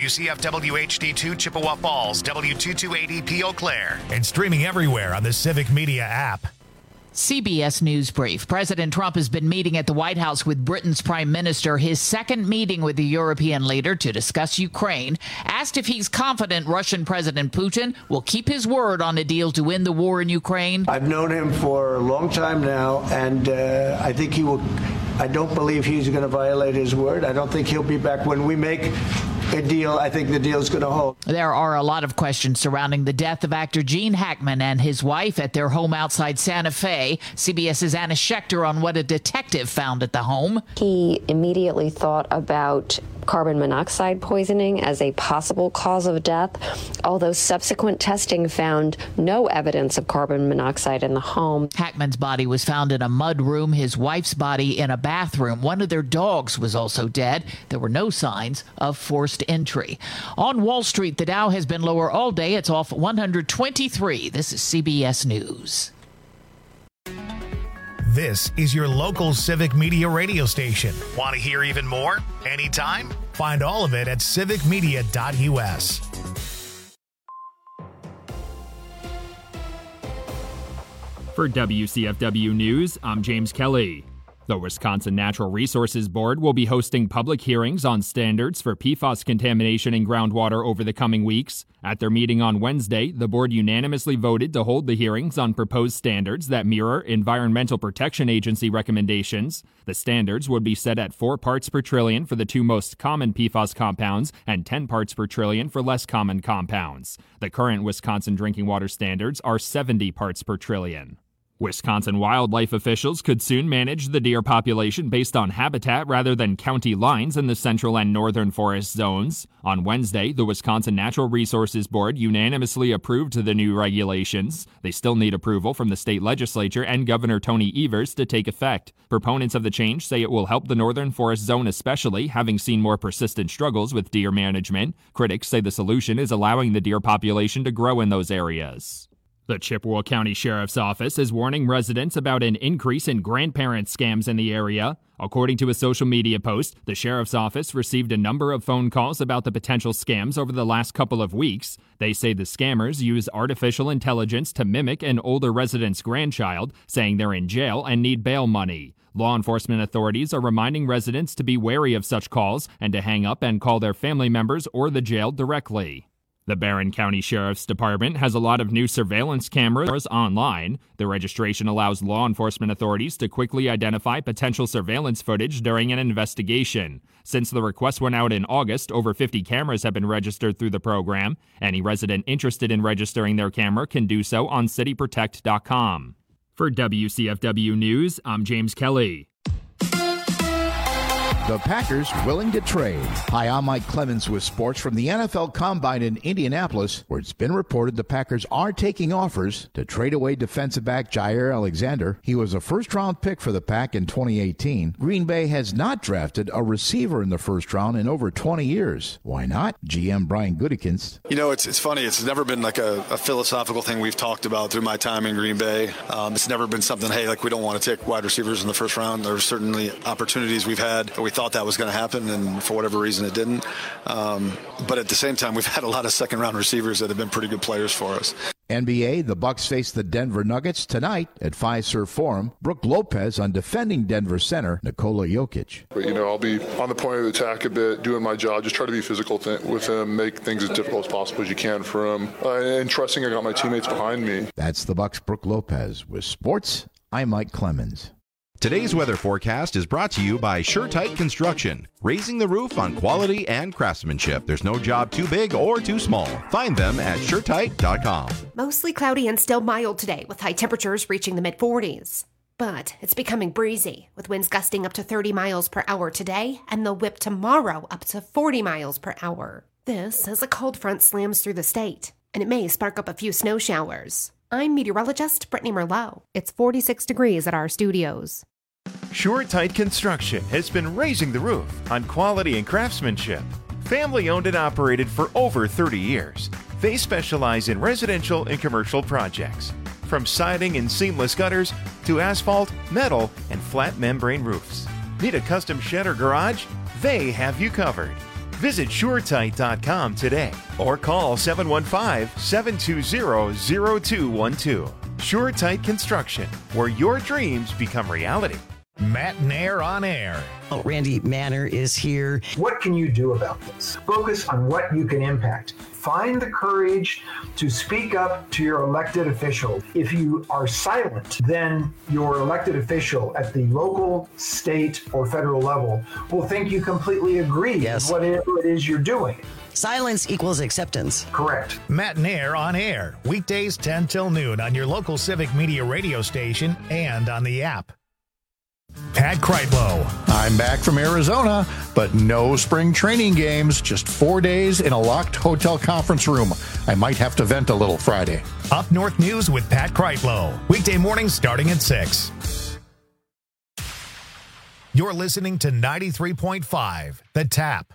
WCFW HD2 Chippewa Falls, W2280P Eau Claire. And streaming everywhere on the Civic Media app. CBS News Brief. President Trump has been meeting at the White House with Britain's Prime Minister, his second meeting with the European leader to discuss Ukraine. Asked if he's confident Russian President Putin will keep his word on a deal to end the war in Ukraine. I've known him for a long time now, and I think he will. I don't believe he's going to violate his word. I don't think he'll be back when we make a deal. I think the deal's going to hold. There are a lot of questions surrounding the death of actor Gene Hackman and his wife at their home outside Santa Fe. CBS's Anna Schechter on what a detective found at the home. He immediately thought about carbon monoxide poisoning as a possible cause of death, although subsequent testing found no evidence of carbon monoxide in the home. Hackman's body was found in a mud room, his wife's body in a bathroom. One of their dogs was also dead. There were no signs of forced entry. On Wall Street, the Dow has been lower all day. It's off 123. This is CBS News. This is your local Civic Media radio station. Want to hear even more? Anytime? Find all of it at civicmedia.us. For WCFW News, I'm James Kelly. The Wisconsin Natural Resources Board will be hosting public hearings on standards for PFAS contamination in groundwater over the coming weeks. At their meeting on Wednesday, the board unanimously voted to hold the hearings on proposed standards that mirror Environmental Protection Agency recommendations. The standards would be set at 4 parts per trillion for the 2 most common PFAS compounds and 10 parts per trillion for less common compounds. The current Wisconsin drinking water standards are 70 parts per trillion. Wisconsin wildlife officials could soon manage the deer population based on habitat rather than county lines in the central and northern forest zones. On Wednesday, the Wisconsin Natural Resources Board unanimously approved the new regulations. They still need approval from the state legislature and Governor Tony Evers to take effect. Proponents of the change say it will help the northern forest zone especially, having seen more persistent struggles with deer management. Critics say the solution is allowing the deer population to grow in those areas. The Chippewa County Sheriff's Office is warning residents about an increase in grandparent scams in the area. According to a social media post, the Sheriff's Office received a number of phone calls about the potential scams over the last couple of weeks. They say the scammers use artificial intelligence to mimic an older resident's grandchild, saying they're in jail and need bail money. Law enforcement authorities are reminding residents to be wary of such calls and to hang up and call their family members or the jail directly. The Barron County Sheriff's Department has a lot of new surveillance cameras online. The registration allows law enforcement authorities to quickly identify potential surveillance footage during an investigation. Since the request went out in August, over 50 cameras have been registered through the program. Any resident interested in registering their camera can do so on cityprotect.com. For WCFW News, I'm James Kelly. The Packers willing to trade. Hi, I'm Mike Clemens with sports from the NFL Combine in Indianapolis, where it's been reported the Packers are taking offers to trade away defensive back Jair Alexander. He was a first-round pick for the Pack in 2018. Green Bay has not drafted a receiver in the first round in over 20 years. Why not? GM Brian Gutekunst. You know, it's funny. It's never been like a philosophical thing we've talked about through my time in Green Bay. It's never been something, hey, like we don't want to take wide receivers in the first round. There's certainly opportunities we've had. We thought that was going to happen, and for whatever reason it didn't. But at the same time, we've had a lot of second-round receivers that have been pretty good players for us. NBA, the Bucks face the Denver Nuggets tonight at Fiserv Forum. Brook Lopez on defending Denver center Nikola Jokic. But, I'll be on the point of the attack a bit, doing my job, just try to be physical with him, make things as difficult as possible as you can for him, and trusting I got my teammates behind me. That's the Bucks' Brook Lopez. With sports, I'm Mike Clemens. Today's weather forecast is brought to you by SureTight Construction, raising the roof on quality and craftsmanship. There's no job too big or too small. Find them at SureTight.com. Mostly cloudy and still mild today, with high temperatures reaching the mid-40s. But it's becoming breezy, with winds gusting up to 30 miles per hour today, and they'll whip tomorrow up to 40 miles per hour. This as a cold front slams through the state, and it may spark up a few snow showers. I'm meteorologist Brittany Merlot. It's 46 degrees at our studios. SureTight Construction has been raising the roof on quality and craftsmanship. Family owned and operated for over 30 years. They specialize in residential and commercial projects, from siding and seamless gutters to asphalt, metal, and flat membrane roofs. Need a custom shed or garage? They have you covered. Visit SureTight.com today or call 715-720-0212. SureTight Construction, where your dreams become reality. Matt Nair on air. Oh, Randy Manner is here. What can you do about this? Focus on what you can impact. Find the courage to speak up to your elected official. If you are silent, then your elected official at the local, state, or federal level will think you completely agree with whatever it is you're doing. Silence equals acceptance. Correct. Matt Nair on air. Weekdays 10 till noon on your local Civic Media radio station and on the app. Pat Kreitlow. I'm back from Arizona, but no spring training games, just 4 days in a locked hotel conference room. I might have to vent a little Friday. Up North News with Pat Kreitlow. Weekday mornings starting at 6. You're listening to 93.5, The Tap.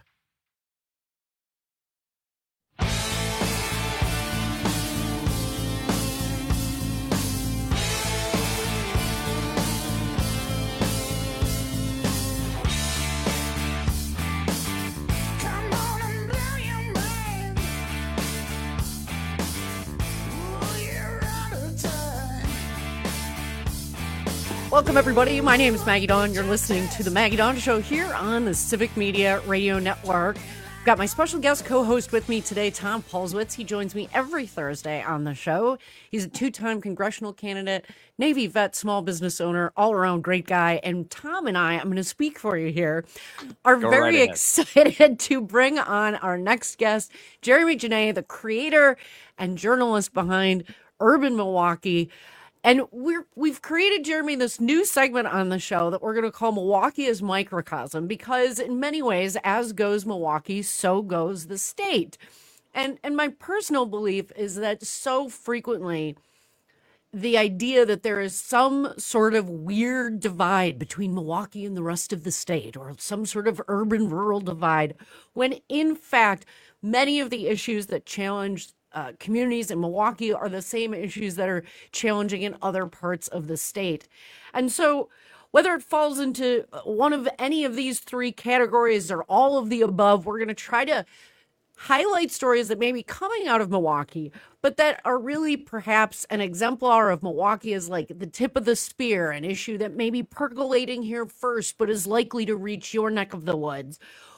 Welcome, everybody. My name is Maggie Dawn. You're listening to The Maggie Dawn Show here on the Civic Media Radio Network. I've got my special guest co-host with me today, Tom Polzwitz. He joins me every Thursday on the show. He's a two-time congressional candidate, Navy vet, small business owner, all-around great guy. And Tom and I'm going to speak for you here, are very excited to bring on our next guest, Jeremy Janae, the creator and journalist behind Urban Milwaukee. And we've created, Jeremy, this new segment on the show that we're going to call Milwaukee as Microcosm, because in many ways, as goes Milwaukee, so goes the state. And my personal belief is that so frequently the idea that there is some sort of weird divide between Milwaukee and the rest of the state, or some sort of urban-rural divide, when in fact, many of the issues that challenge communities in Milwaukee are the same issues that are challenging in other parts of the state. And so whether it falls into one of any of these three categories or all of the above, we're going to try to highlight stories that may be coming out of Milwaukee, but that are really perhaps an exemplar of Milwaukee as like the tip of the spear, an issue that may be percolating here first, but is likely to reach your neck of the woods,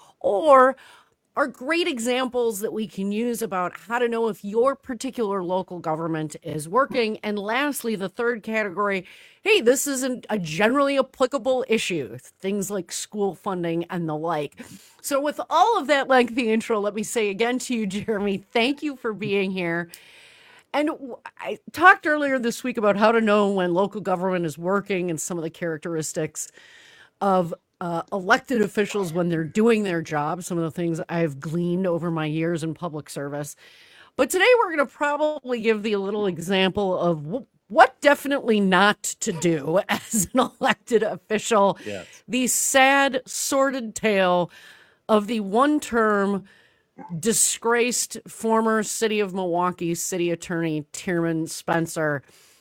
or are great examples that we can use about how to know if your particular local government is working. And lastly, the third category, hey, this isn't a generally applicable issue, things like school funding and the like. So with all of that lengthy intro, let me say again to you, Jeremy, thank you for being here. And I talked earlier this week about how to know when local government is working and some of the characteristics of elected officials when they're doing their job, some of the things I've gleaned over my years in public service. But today we're going to probably give the little example of what definitely not to do as an elected official. Yes. The sad, sordid tale of the one-term disgraced former city of Milwaukee city attorney, Tyrone Spencer.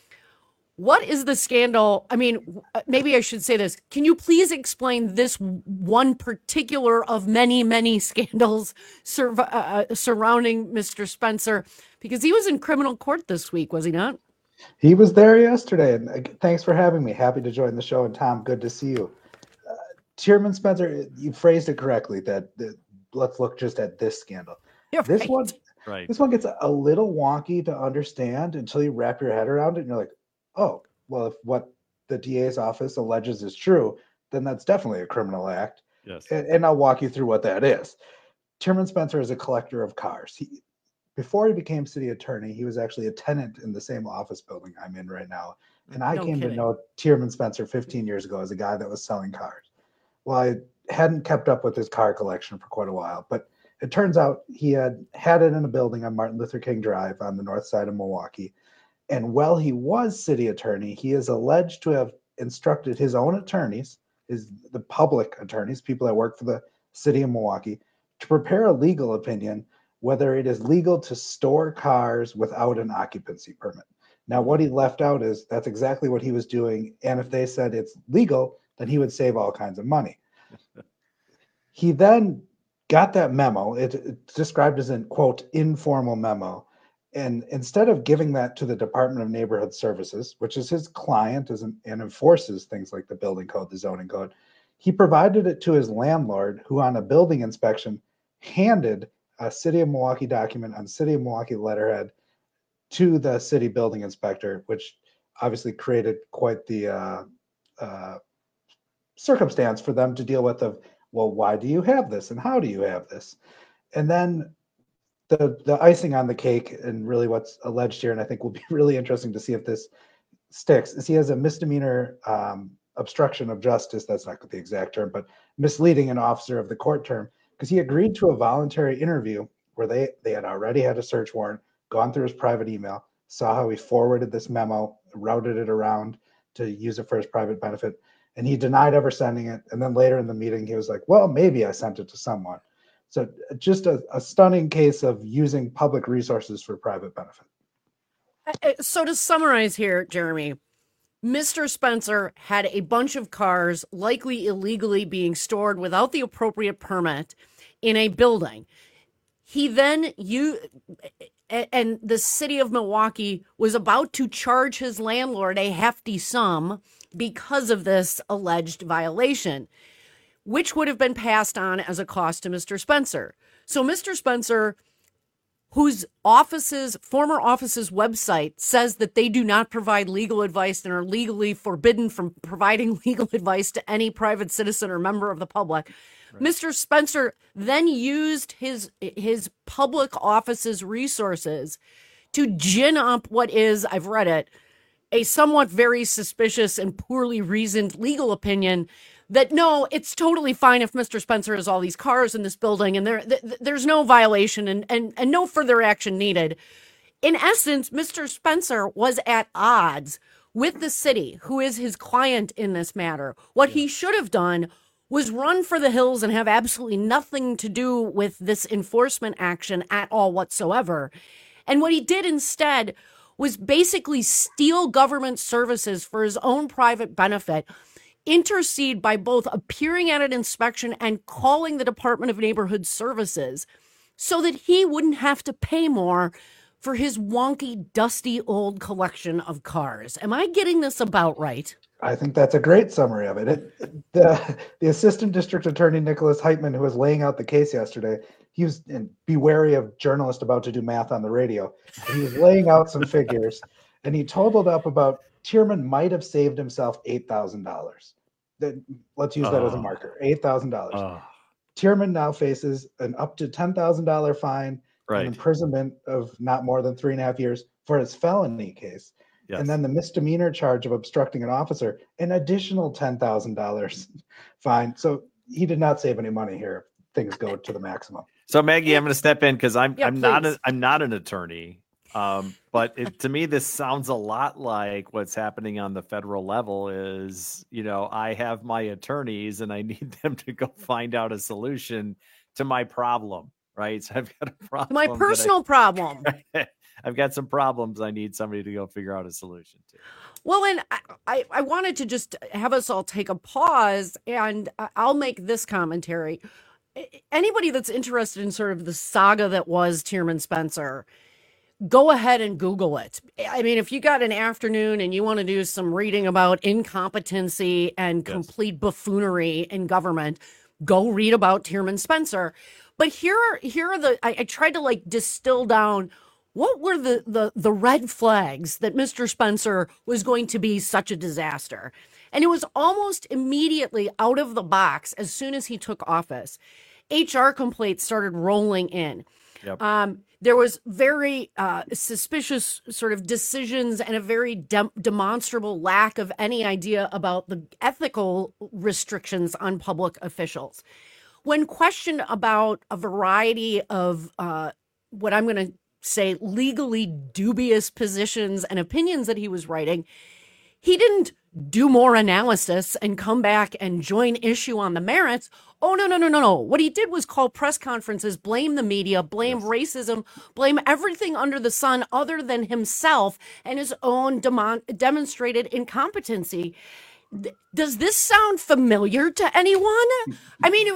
What is the scandal? I mean, maybe I should say this. Can you please explain this one particular of many, many scandals surrounding Mr. Spencer? Because he was in criminal court this week, was he not? He was there yesterday. And thanks for having me. Happy to join the show. And Tom, good to see you. Tyrone Spencer, you phrased it correctly, that let's look just at this scandal. This one gets a little wonky to understand until you wrap your head around it and you're like, oh, well, if what the DA's office alleges is true, then that's definitely a criminal act. Yes. And I'll walk you through what that is. Tyrone Spencer is a collector of cars. Before he became city attorney, he was actually a tenant in the same office building I'm in right now. And I came to know Tyrone Spencer 15 years ago as a guy that was selling cars. Well, I hadn't kept up with his car collection for quite a while, but it turns out he had it in a building on Martin Luther King Drive on the north side of Milwaukee. And while he was city attorney, he is alleged to have instructed his own attorneys, the public attorneys, people that work for the city of Milwaukee, to prepare a legal opinion whether it is legal to store cars without an occupancy permit. Now, what he left out is that's exactly what he was doing. And if they said it's legal, then he would save all kinds of money. He then got that memo. It's described as an, quote, informal memo. And instead of giving that to the Department of Neighborhood Services, which is his client and enforces things like the building code, the zoning code, he provided it to his landlord, who on a building inspection handed a City of Milwaukee document on City of Milwaukee letterhead to the city building inspector, which obviously created quite the circumstance for them to deal with of, well, why do you have this and how do you have this? And then the icing on the cake, and really what's alleged here, and I think will be really interesting to see if this sticks, is he has a misdemeanor obstruction of justice. That's not the exact term, but misleading an officer of the court term, because he agreed to a voluntary interview where they had already had a search warrant, gone through his private email, saw how he forwarded this memo, routed it around to use it for his private benefit, and he denied ever sending it. And then later in the meeting, he was like, well, maybe I sent it to someone. So just a stunning case of using public resources for private benefit. So to summarize here, Jeremy, Mr. Spencer had a bunch of cars likely illegally being stored without the appropriate permit in a building. He then and the city of Milwaukee was about to charge his landlord a hefty sum because of this alleged violation, which would have been passed on as a cost to Mr. Spencer. So Mr. Spencer, whose former office's website says that they do not provide legal advice and are legally forbidden from providing legal advice to any private citizen or member of the public. Right. Mr. Spencer then used his public office's resources to gin up what is, I've read it, a somewhat very suspicious and poorly reasoned legal opinion that no, it's totally fine if Mr. Spencer has all these cars in this building and there's no violation and no further action needed. In essence, Mr. Spencer was at odds with the city, who is his client in this matter. What he should have done was run for the hills and have absolutely nothing to do with this enforcement action at all whatsoever. And what he did instead was basically steal government services for his own private benefit, intercede by both appearing at an inspection and calling the Department of Neighborhood Services so that he wouldn't have to pay more for his wonky, dusty old collection of cars. Am I getting this about right? I think that's a great summary of it. The Assistant District Attorney, Nicholas Heitman, who was laying out the case yesterday, he was, and be wary of journalists about to do math on the radio. He was laying out some figures, and he totaled up about Tierman might have saved himself $8,000. Let's use that as a marker, $8,000. Tierman now faces an up to $10,000 fine and imprisonment of not more than 3.5 years for his felony case. Yes. And then the misdemeanor charge of obstructing an officer, an additional $10,000 fine. So he did not save any money here. Things go to the maximum. So Maggie, I'm going to step in because I'm not an attorney. But to me, this sounds a lot like what's happening on the federal level is, I have my attorneys and I need them to go find out a solution to my problem, right? So I've got a problem. My personal problem. I've got some problems I need somebody to go figure out a solution to. Well, and I wanted to just have us all take a pause, and I'll make this commentary. Anybody that's interested in sort of the saga that was Tierman Spencer, go ahead and Google it. I mean, if you got an afternoon and you want to do some reading about incompetency and complete buffoonery in government, go read about Tierman Spencer. But here are I tried to distill down what were the red flags that Mr. Spencer was going to be such a disaster. And it was almost immediately out of the box as soon as he took office. HR complaints started rolling in. Yep. There was very suspicious sort of decisions and a very demonstrable lack of any idea about the ethical restrictions on public officials. When questioned about a variety of what I'm going to say legally dubious positions and opinions that he was writing, he didn't do more analysis and come back and join issue on the merits. Oh, no. What he did was call press conferences, blame the media, blame racism, blame everything under the sun other than himself and his own demonstrated incompetency. Does this sound familiar to anyone? I mean,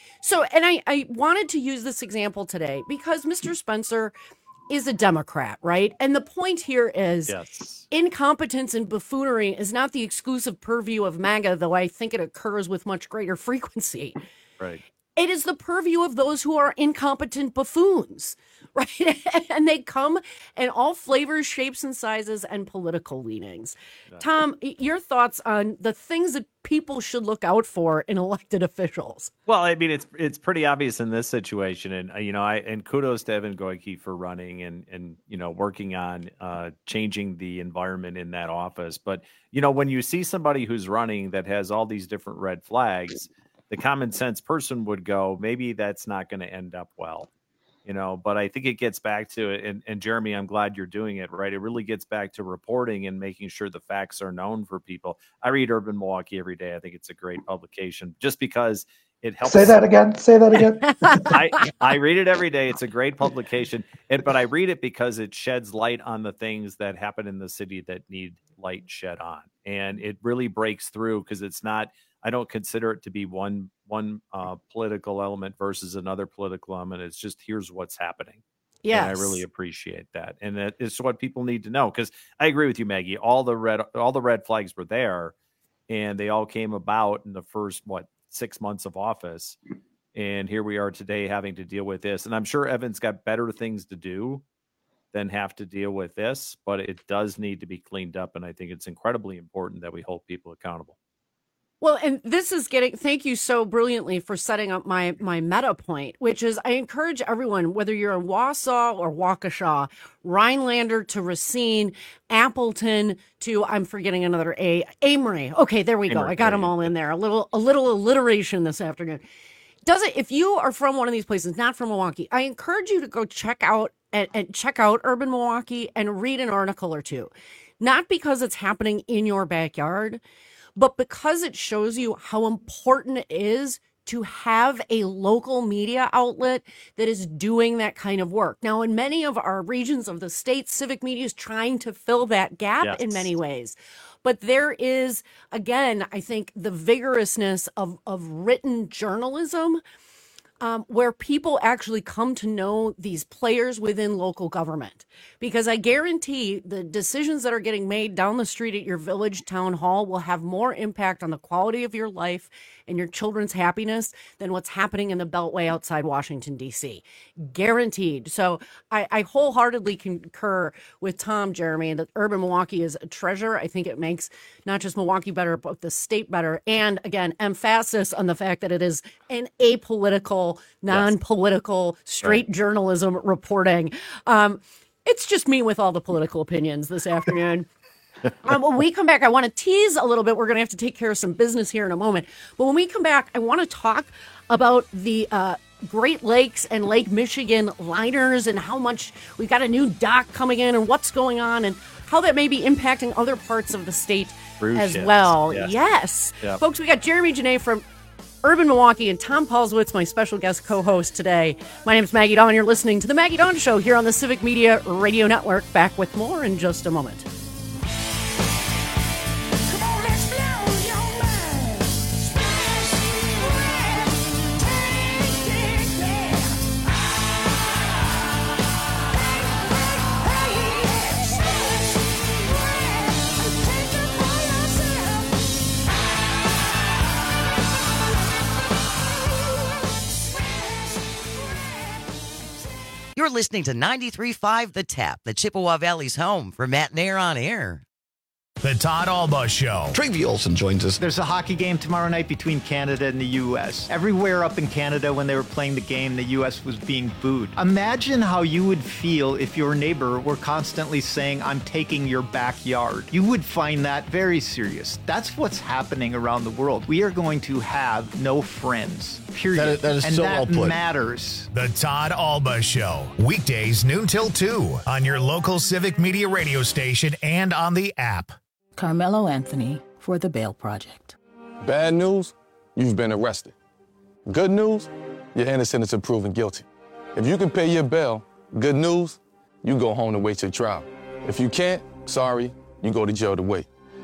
I wanted to use this example today because Mr. Spencer is a Democrat, right? And the point here is incompetence and buffoonery is not the exclusive purview of MAGA, though I think it occurs with much greater frequency. Right. It is the purview of those who are incompetent buffoons, right? And they come in all flavors, shapes, and sizes and political leanings. Tom, your thoughts on the things that people should look out for in elected officials? Well, I mean, it's pretty obvious in this situation, and and kudos to Evan Goyke for running and working on changing the environment in that office. But when you see somebody who's running that has all these different red flags, the common sense person would go, maybe that's not going to end up well, but I think it gets back to it. And Jeremy, I'm glad you're doing it, right? It really gets back to reporting and making sure the facts are known for people. I read Urban Milwaukee every day. I think it's a great publication just because it helps. Say that again. I read it every day. It's a great publication. But I read it because it sheds light on the things that happen in the city that need light shed on. And it really breaks through because it's not, I don't consider it to be one political element versus another political element. It's just, here's what's happening. Yeah, I really appreciate that. And that is what people need to know. Because I agree with you, Maggie. All the red flags were there, and they all came about in the first 6 months of office. And here we are today having to deal with this. And I'm sure Evan's got better things to do than have to deal with this, but it does need to be cleaned up. And I think it's incredibly important that we hold people accountable. Well, and this is thank you so brilliantly for setting up my meta point, which is I encourage everyone, whether you're in Wausau or Waukesha, Rhinelander to Racine, Appleton to, I'm forgetting another Amory. Okay, there we go. I got them all in there. A little alliteration this afternoon. If you are from one of these places, not from Milwaukee, I encourage you to go check out Urban Milwaukee and read an article or two. Not because it's happening in your backyard, but because it shows you how important it is to have a local media outlet that is doing that kind of work. Now, in many of our regions of the state, civic media is trying to fill that gap in many ways. But there is, again, I think the vigorousness of written journalism where people actually come to know these players within local government. Because I guarantee the decisions that are getting made down the street at your village town hall will have more impact on the quality of your life and your children's happiness than what's happening in the Beltway outside Washington, D.C. Guaranteed. So I wholeheartedly concur with Tom, Jeremy, that Urban Milwaukee is a treasure. I think it makes not just Milwaukee better, but the state better. And again, emphasis on the fact that it is an apolitical, non-political, straight journalism reporting. It's just me with all the political opinions this afternoon. When we come back, I want to tease a little bit. We're going to have to take care of some business here in a moment. But when we come back, I want to talk about the Great Lakes and Lake Michigan liners and how much we've got a new dock coming in and what's going on and how that may be impacting other parts of the state as well. Yes. Yep. Folks, we got Jeremy Janae from Urban Milwaukee and Tom Paulswitz, my special guest co-host today. My name is Maggie Dawn. You're listening to The Maggie Dawn Show here on the Civic Media Radio Network. Back with more in just a moment. You're listening to 93.5 The Tap, the Chippewa Valley's home for Matt Nair on air. The Todd Alba Show. Travie Olson joins us. There's a hockey game tomorrow night between Canada and the U.S. Everywhere up in Canada when they were playing the game, the U.S. was being booed. Imagine how you would feel if your neighbor were constantly saying, I'm taking your backyard. You would find that very serious. That's what's happening around the world. We are going to have no friends, period. That is so well put. And that matters. The Todd Alba Show. Weekdays noon till 2 on your local Civic Media radio station and on the app. Carmelo Anthony for The Bail Project. Bad news, you've been arrested. Good news, you're innocent until proven guilty. If you can pay your bail, good news, you go home to wait your trial. If you can't, sorry, you go to jail to wait.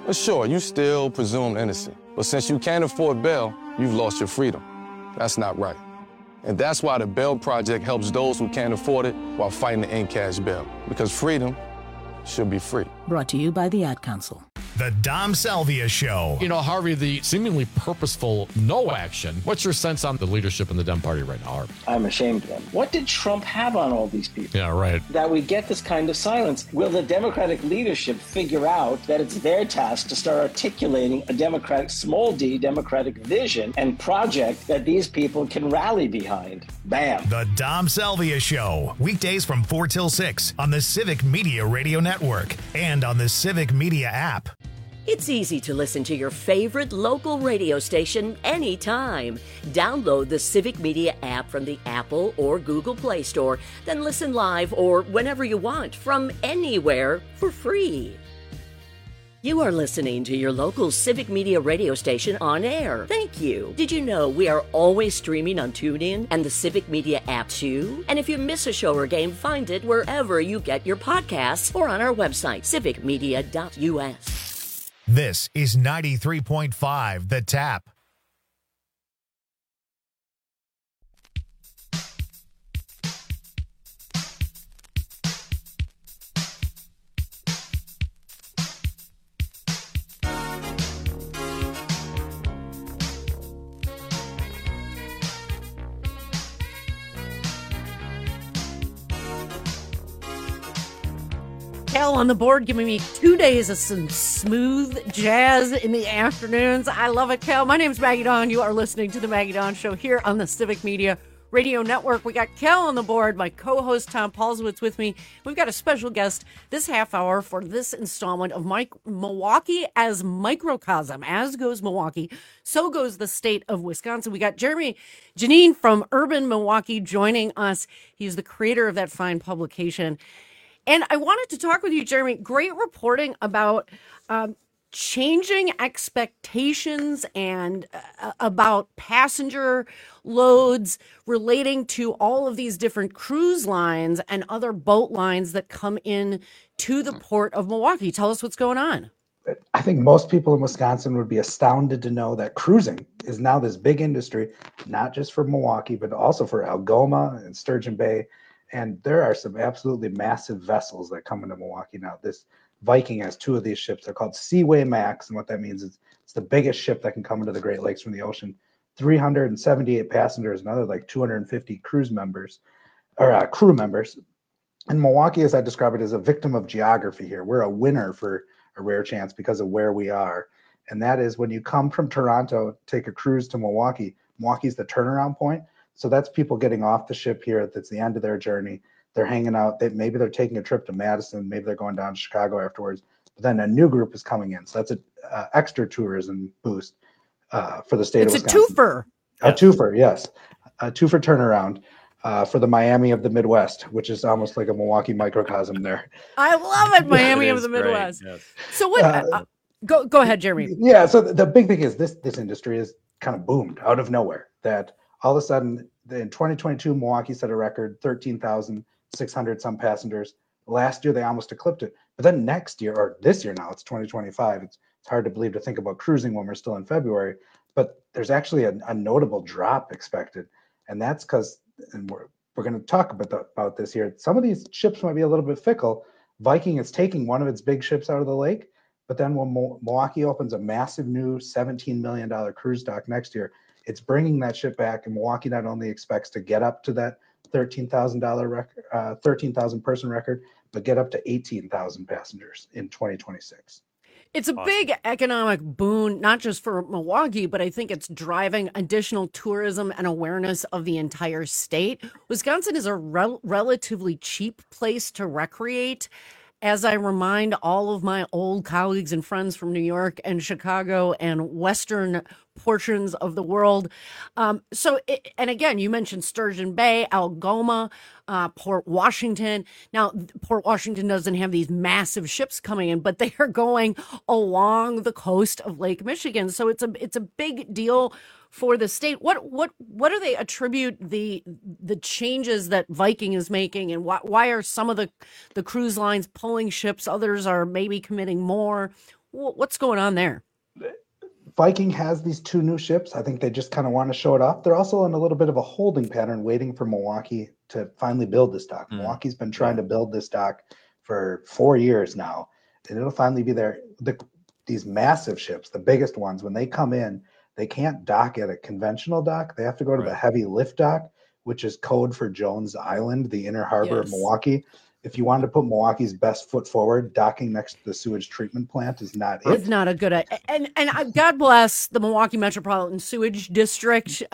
Well, sure, you still presume innocent. But since you can't afford bail, you've lost your freedom. That's not right. And that's why the Bail Project helps those who can't afford it while fighting to end cash bail. Because freedom should be free. Brought to you by the Ad Council. The Dom Salvia Show. You know, Harvey, the seemingly purposeful no action. What's your sense on the leadership in the Dem Party right now, Harvey? I'm ashamed of them. What did Trump have on all these people? Yeah, right. That we get this kind of silence. Will the Democratic leadership figure out that it's their task to start articulating a Democratic, small d, Democratic vision and project that these people can rally behind? Bam. The Dom Salvia Show. Weekdays from 4 till 6 on the Civic Media Radio Network and on the Civic Media app. It's easy to listen to your favorite local radio station anytime. Download the Civic Media app from the Apple or Google Play Store, then listen live or whenever you want from anywhere for free. You are listening to your local Civic Media radio station on air. Thank you. Did you know we are always streaming on TuneIn and the Civic Media app too? And if you miss a show or game, find it wherever you get your podcasts or on our website, civicmedia.us. This is 93.5 The Tap. Cal on the board, giving me 2 days of some smooth jazz in the afternoons. I love it, Cal. My name's Maggie Dawn. You are listening to the Maggie Dawn Show here on the Civic Media Radio Network. We got Cal on the board, my co-host Tom Paulswitz with me. We've got a special guest this half hour for this installment of Milwaukee as Microcosm. As goes Milwaukee, so goes the state of Wisconsin. We got Jeremy Janine from Urban Milwaukee joining us. He's the creator of that fine publication. And I wanted to talk with you, Jeremy. Great reporting about changing expectations and about passenger loads relating to all of these different cruise lines and other boat lines that come in to the port of Milwaukee. Tell us what's going on. I think most people in Wisconsin would be astounded to know that cruising is now this big industry, not just for Milwaukee, but also for Algoma and Sturgeon Bay. And there are some absolutely massive vessels that come into Milwaukee now. This Viking has two of these ships. They're called Seaway Max. And what that means is it's the biggest ship that can come into the Great Lakes from the ocean. 378 passengers, another like 250 crew members. And Milwaukee, as I describe it, is a victim of geography here. We're a winner for a rare chance because of where we are. And that is when you come from Toronto, take a cruise to Milwaukee. Milwaukee's the turnaround point. So that's people getting off the ship here. That's the end of their journey. They're hanging out. Maybe they're taking a trip to Madison. Maybe they're going down to Chicago afterwards. But then a new group is coming in. So that's an extra tourism boost for the state of Wisconsin. It's a twofer. A twofer, yes. A twofer turnaround for the Miami of the Midwest, which is almost like a Milwaukee microcosm there. I love it, Miami of the Midwest. Yes. So what? Go ahead, Jeremy. Yeah. So the big thing is this industry is kind of boomed out of nowhere. That all of a sudden, in 2022, Milwaukee set a record, 13,600 some passengers. Last year, they almost eclipsed it. But then next year, or this year now, it's 2025. It's hard to believe to think about cruising when we're still in February. But there's actually a notable drop expected. And that's because, and we're going to talk about this here, some of these ships might be a little bit fickle. Viking is taking one of its big ships out of the lake. But then when Milwaukee opens a massive new $17 million cruise dock next year, it's bringing that ship back, and Milwaukee not only expects to get up to that $13,000 record, 13,000 person record, but get up to 18,000 passengers in 2026. It's a big economic boon, not just for Milwaukee, but I think it's driving additional tourism and awareness of the entire state. Wisconsin is a relatively cheap place to recreate. As I remind all of my old colleagues and friends from New York and Chicago and Western portions of the world. And again, you mentioned Sturgeon Bay, Algoma, Port Washington. Now, Port Washington doesn't have these massive ships coming in, but they are going along the coast of Lake Michigan. So it's a big deal for the state. What do they attribute the changes that Viking is making, and why are some of the cruise lines pulling ships, others are maybe committing more? What's going on there? Viking has these 2 new ships. I think they just kind of want to show it off. They're also in a little bit of a holding pattern, waiting for Milwaukee to finally build this dock. Milwaukee's been trying to build this dock for 4 years now, and it'll finally be there. These massive ships, the biggest ones, when they come in, they can't dock at a conventional dock. They have to go to the heavy lift dock, which is code for Jones Island, the inner harbor of Milwaukee. If you wanted to put Milwaukee's best foot forward, docking next to the sewage treatment plant is not it. It's not a good idea. And God bless the Milwaukee Metropolitan Sewage District.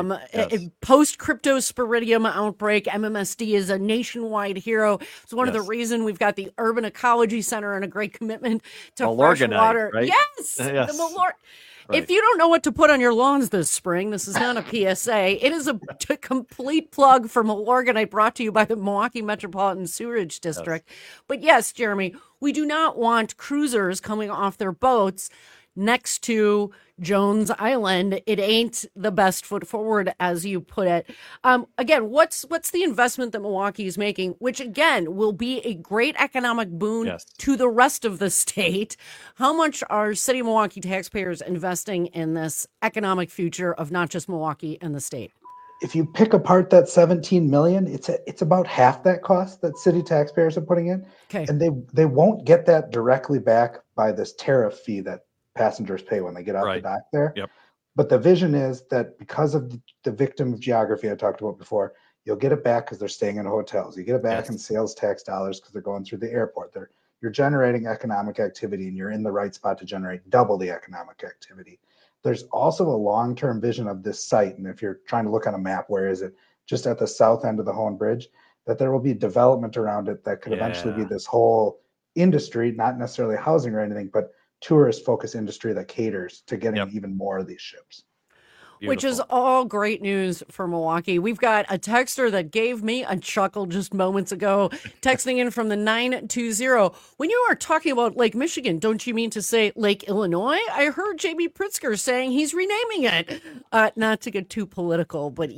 Post cryptosporidium outbreak, MMSD is a nationwide hero. It's one of the reasons we've got the Urban Ecology Center and a great commitment to fresh water. Right? Yes. The If you don't know what to put on your lawns this spring, this is not a PSA. It is a complete plug for Milorganite, brought to you by the Milwaukee Metropolitan Sewerage District. But yes, Jeremy, we do not want cruisers coming off their boats next to Jones Island. It ain't the best foot forward, as you put it. Again, what's the investment that Milwaukee is making, which again will be a great economic boon to the rest of the state? How much are City of Milwaukee taxpayers investing in this economic future of not just Milwaukee and the state? If you pick apart that $17 million, it's about half that cost that city taxpayers are putting in. Okay. And they won't get that directly back by this tariff fee that passengers pay when they get off the dock there. Yep. But the vision is that because of the victim of geography I talked about before, you'll get it back because they're staying in hotels. You get it back in sales tax dollars because they're going through the airport. You're generating economic activity, and you're in the right spot to generate double the economic activity. There's also a long-term vision of this site, and if you're trying to look on a map, where is it? Just at the south end of the Hoan Bridge, that there will be development around it that could eventually be this whole industry, not necessarily housing or anything, but tourist-focused industry that caters to getting even more of these ships. Beautiful. Which is all great news for Milwaukee. We've got a texter that gave me a chuckle just moments ago, texting in from the 920. When you are talking about Lake Michigan, don't you mean to say Lake Illinois? I heard J.B. Pritzker saying he's renaming it. Not to get too political, but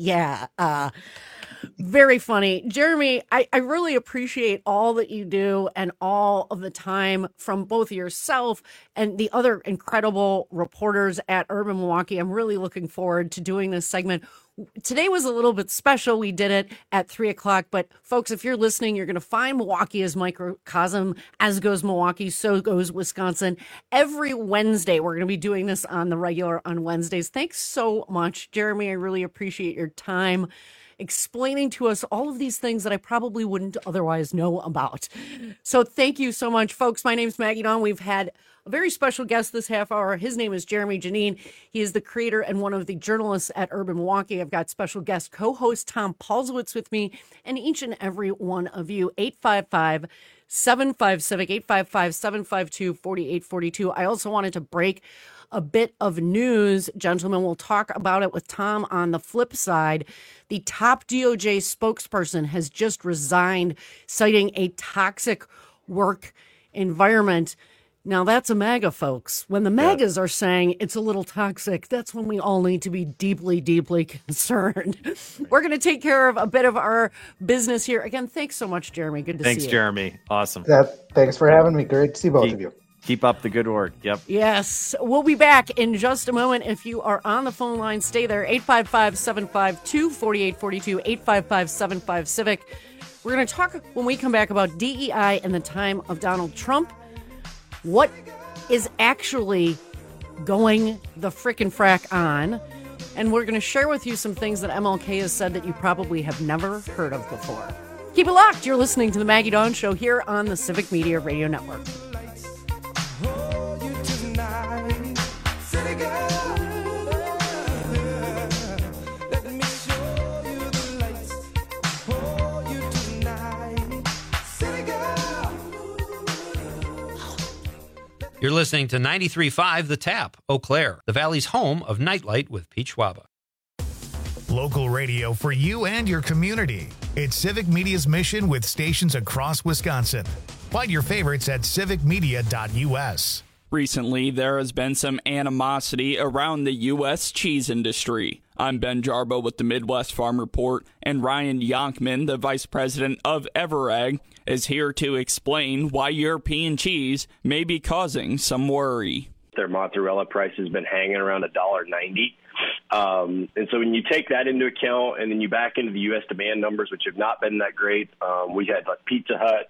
very funny. Jeremy, I really appreciate all that you do and all of the time from both yourself and the other incredible reporters at Urban Milwaukee. I'm really looking forward to doing this segment. Today was a little bit special. We did it at 3:00, but folks, if you're listening, you're going to find Milwaukee as microcosm, as goes Milwaukee, so goes Wisconsin. Every Wednesday, we're going to be doing this on the regular on Wednesdays. Thanks so much, Jeremy. I really appreciate your time explaining to us all of these things that I probably wouldn't otherwise know about. So thank you so much, folks. My name's Maggie Dawn. We've had a very special guest this half hour. His name is Jeremy Janine. He is the creator and one of the journalists at Urban Milwaukee. I've got special guest co-host Tom Paulswitz with me, and each and every one of you. 855-75-CIVIC, 855-752-4842. I also wanted to break a bit of news, gentlemen. We'll talk about it with Tom on the flip side. The top DOJ spokesperson has just resigned, citing a toxic work environment. Now, that's a MAGA, folks. When the MAGAs are saying it's a little toxic, that's when we all need to be deeply, deeply concerned. We're going to take care of a bit of our business here. Again, thanks so much, Jeremy. Good to see you. Thanks, Jeremy. Awesome. Thanks for having me. Great to see both of you. Keep up the good work. Yep. Yes. We'll be back in just a moment. If you are on the phone line, stay there. 855-752-4842, 855-75-CIVIC. We're going to talk when we come back about DEI and the time of Donald Trump. What is actually going the frickin' frack on? And we're going to share with you some things that MLK has said that you probably have never heard of before. Keep it locked. You're listening to the Maggie Dawn Show here on the Civic Media Radio Network. You're listening to 93.5 The Tap, Eau Claire, the Valley's home of Nightlight with Pete Schwaba. Local radio for you and your community. It's Civic Media's mission with stations across Wisconsin. Find your favorites at civicmedia.us. Recently, there has been some animosity around the U.S. cheese industry. I'm Ben Jarbo with the Midwest Farm Report, and Ryan Yonkman, the Vice President of Everag, is here to explain why European cheese may be causing some worry. Their mozzarella price has been hanging around $1.90. And so when you take that into account and then you back into the U.S. demand numbers, which have not been that great, we had like Pizza Hut,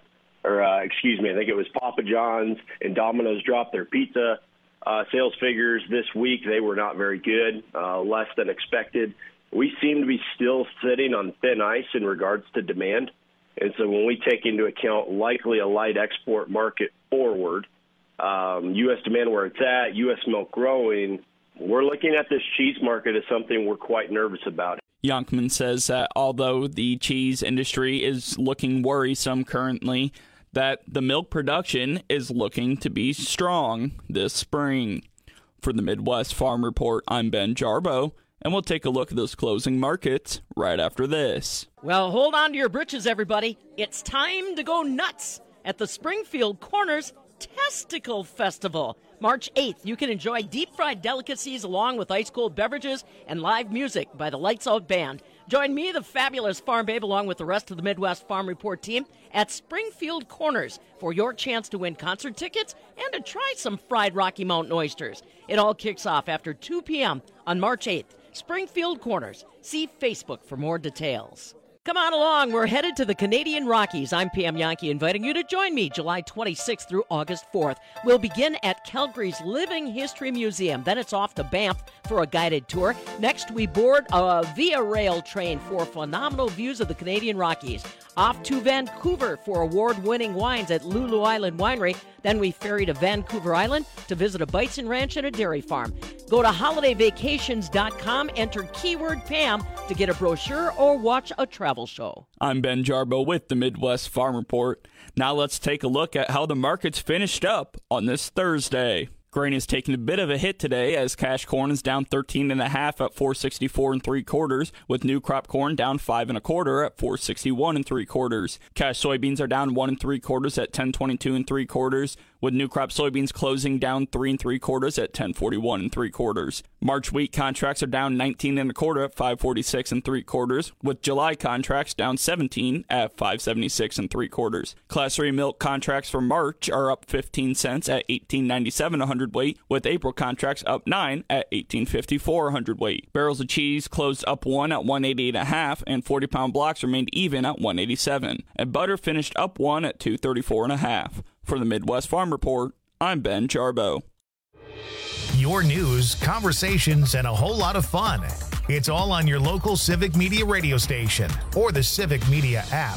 I think it was Papa John's and Domino's dropped their pizza sales figures this week. They were not very good, less than expected. We seem to be still sitting on thin ice in regards to demand. And so when we take into account likely a light export market forward, U.S. demand where it's at, U.S. milk growing, we're looking at this cheese market as something we're quite nervous about. Yonkman says that although the cheese industry is looking worrisome currently, that the milk production is looking to be strong this spring. For the Midwest Farm Report, I'm Ben Jarbo, and we'll take a look at those closing markets right after this. Well, hold on to your britches, everybody. It's time to go nuts at the Springfield Corners Testicle Festival. March 8th, you can enjoy deep-fried delicacies along with ice-cold beverages and live music by the Lights Out Band. Join me, the fabulous Farm Babe, along with the rest of the Midwest Farm Report team at Springfield Corners for your chance to win concert tickets and to try some fried Rocky Mountain oysters. It all kicks off after 2 p.m. on March 8th. Springfield Corners. See Facebook for more details. Come on along. We're headed to the Canadian Rockies. I'm Pam Yankee, inviting you to join me July 26th through August 4th. We'll begin at Calgary's Living History Museum. Then it's off to Banff for a guided tour. Next, we board a Via Rail train for phenomenal views of the Canadian Rockies. Off to Vancouver for award-winning wines at Lulu Island Winery. Then we ferry to Vancouver Island to visit a bison ranch and a dairy farm. Go to holidayvacations.com, enter keyword Pam to get a brochure or watch a travel show. I'm Ben Jarbo with the Midwest Farm Report. Now let's take a look at how the markets finished up on this Thursday. Grain is taking a bit of a hit today as cash corn is down 13.5 at 464 3/4, with new crop corn down 5 1/4 at 461 3/4. Cash soybeans are down 1 3/4 at 1022 3/4, with new crop soybeans closing down 3 3/4 at 1041 3/4. March wheat contracts are down 19 1/4 at 546 3/4, with July contracts down 17 at 576 3/4. Class 3 milk contracts for March are up 15 cents at 18.97 a hundredweight, with April contracts up 9 at 18.54 a hundredweight. Barrels of cheese closed up 1 at 188.5, and 40-pound blocks remained even at 187. And butter finished up 1 at 234.5. For the Midwest Farm Report, I'm Ben Jarbo. Your news, conversations, and a whole lot of fun. It's all on your local Civic Media radio station or the Civic Media app.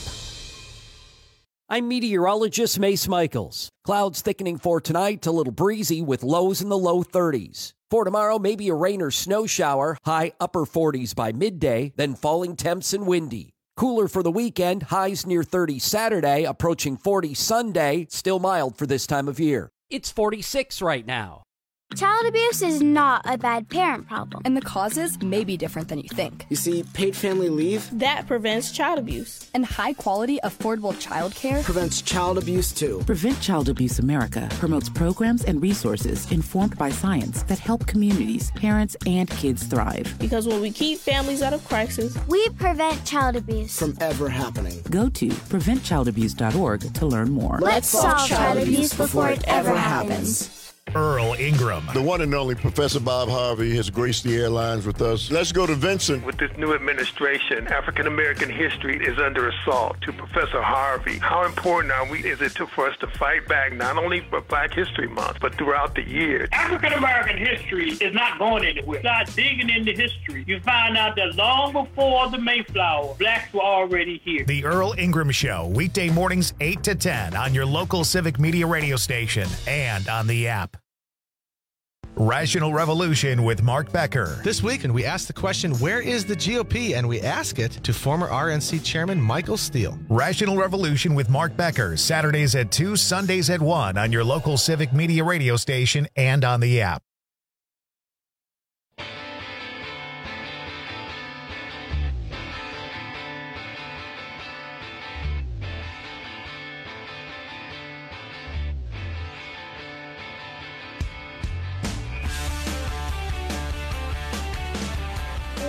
I'm meteorologist Mace Michaels. Clouds thickening for tonight, a little breezy with lows in the low 30s. For tomorrow, maybe a rain or snow shower, high upper 40s by midday, then falling temps and windy. Cooler for the weekend, highs near 30 Saturday, approaching 40 Sunday, still mild for this time of year. It's 46 right now. Child abuse is not a bad parent problem. And the causes may be different than you think. You see, paid family leave that prevents child abuse. And high-quality, affordable child care prevents child abuse, too. Prevent Child Abuse America promotes programs and resources informed by science that help communities, parents, and kids thrive. Because when we keep families out of crisis, we prevent child abuse from ever happening. Go to preventchildabuse.org to learn more. Let's solve child abuse before it ever happens. Earl Ingram. The one and only Professor Bob Harvey has graced the airlines with us. Let's go to Vincent. With this new administration, African-American history is under assault. To Professor Harvey, how important is it for us to fight back, not only for Black History Month, but throughout the year? African-American history is not going anywhere. Start digging into history. You find out that long before the Mayflower, blacks were already here. The Earl Ingram Show, weekday mornings 8 to 10 on your local Civic Media radio station and on the app. Rational Revolution with Mark Becker. This weekend, we ask the question, where is the GOP? And we ask it to former RNC Chairman Michael Steele. Rational Revolution with Mark Becker, Saturdays at 2, Sundays at 1 on your local Civic Media radio station and on the app.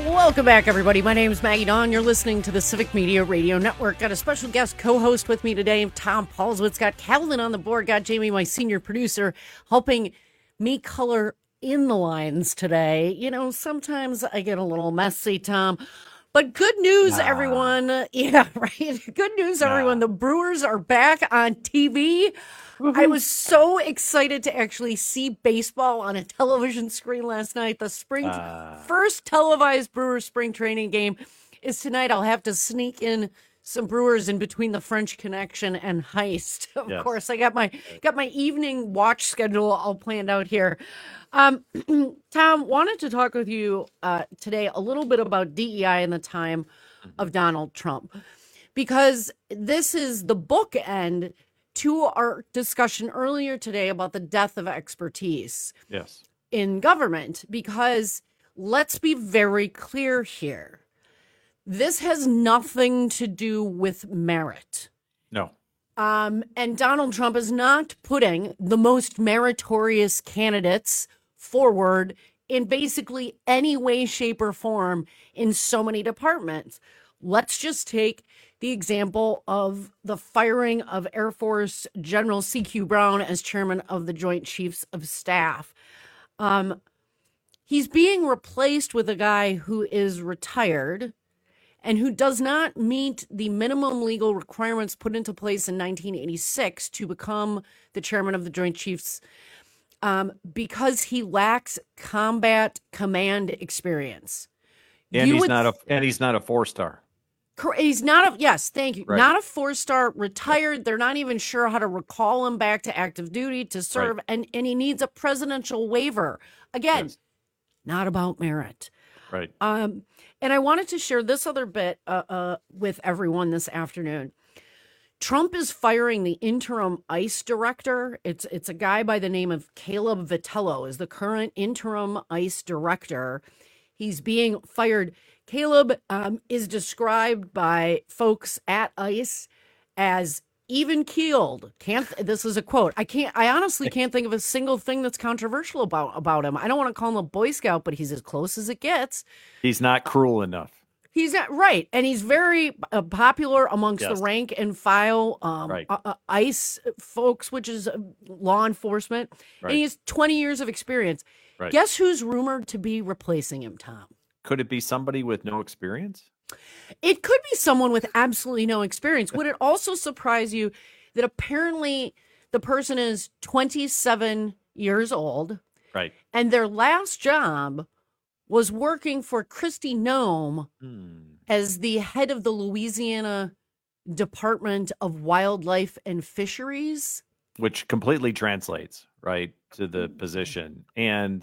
Welcome back, everybody. My name is Maggie Dawn. You're listening to the Civic Media Radio Network. Got a special guest co-host with me today, Tom Paulswitz. Got Calvin on the board. Got Jamie, my senior producer, helping me color in the lines today. You know, sometimes I get a little messy, Tom. But good news, everyone. Yeah, right. Good news, everyone. The Brewers are back on TV. Mm-hmm. I was so excited to actually see baseball on a television screen last night. The first televised Brewers spring training game is tonight. I'll have to sneak in some Brewers in between the French Connection and Heist. Of course, I got my evening watch schedule all planned out here. Tom, wanted to talk with you today a little bit about DEI in the time of Donald Trump, because this is the bookend to our discussion earlier today about the death of expertise in government, because let's be very clear here. This has nothing to do with merit. No. And Donald Trump is not putting the most meritorious candidates forward in basically any way, shape, or form in so many departments. Let's just take the example of the firing of Air Force General C.Q. Brown as chairman of the Joint Chiefs of Staff. He's being replaced with a guy who is retired and who does not meet the minimum legal requirements put into place in 1986 to become the chairman of the Joint Chiefs, because he lacks combat command experience. And he's not a 4-star. He's not yes, thank you. Right. Not a 4-star, retired. They're not even sure how to recall him back to active duty to serve. Right. And he needs a presidential waiver. Again, not about merit. Right. And I wanted to share this other bit with everyone this afternoon. Trump is firing the interim ICE director. It's a guy by the name of Caleb Vitello is the current interim ICE director. He's being fired. Caleb is described by folks at ICE as even-keeled. This is a quote. I honestly can't think of a single thing that's controversial about him. I don't want to call him a Boy Scout, but he's as close as it gets. He's not cruel enough. He's not right, and he's very popular amongst the rank and file ICE folks, which is law enforcement. Right. And he has 20 years of experience. Right. Guess who's rumored to be replacing him, Tom? Could it be somebody with no experience? It could be someone with absolutely no experience. Would it also surprise you that apparently the person is 27 years old? Right. And their last job was working for Kristi Noem as the head of the Louisiana Department of Wildlife and Fisheries. Which completely translates, right, to the position. And,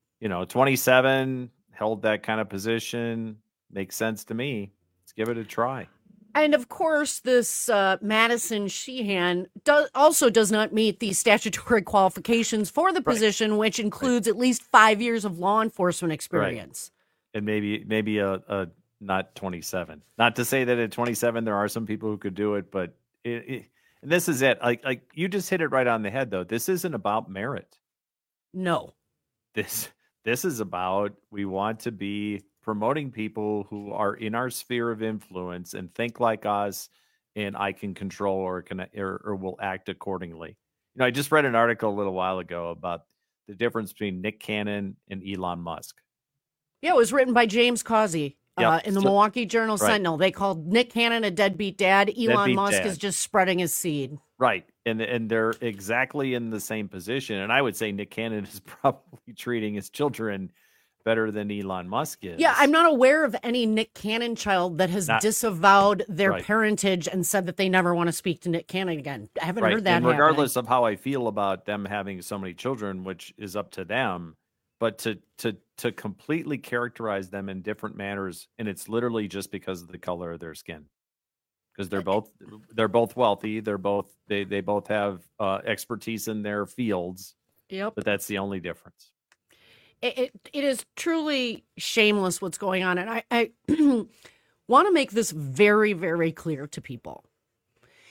27, held that kind of position, makes sense to me. Let's give it a try. And of course, this Madison Sheehan also does not meet the statutory qualifications for the position, which includes at least 5 years of law enforcement experience. Right. And maybe a not 27. Not to say that at 27 there are some people who could do it, but and this is it. Like you just hit it right on the head, though. This isn't about merit. No. This is about, we want to be promoting people who are in our sphere of influence and think like us, and I can control or will act accordingly. I just read an article a little while ago about the difference between Nick Cannon and Elon Musk. Yeah, it was written by James Causey in the Milwaukee Journal Sentinel. They called Nick Cannon a deadbeat dad. Elon Musk is just spreading his seed. Right. And they're exactly in the same position. And I would say Nick Cannon is probably treating his children better than Elon Musk is. Yeah, I'm not aware of any Nick Cannon child that has disavowed their parentage and said that they never want to speak to Nick Cannon again. I haven't heard that. And regardless of how I feel about them having so many children, which is up to them, but to completely characterize them in different manners, and it's literally just because of the color of their skin. Because they're both wealthy, they both have expertise in their fields. Yep. But that's the only difference. It is truly shameless what's going on, and I want to make this very, very clear to people.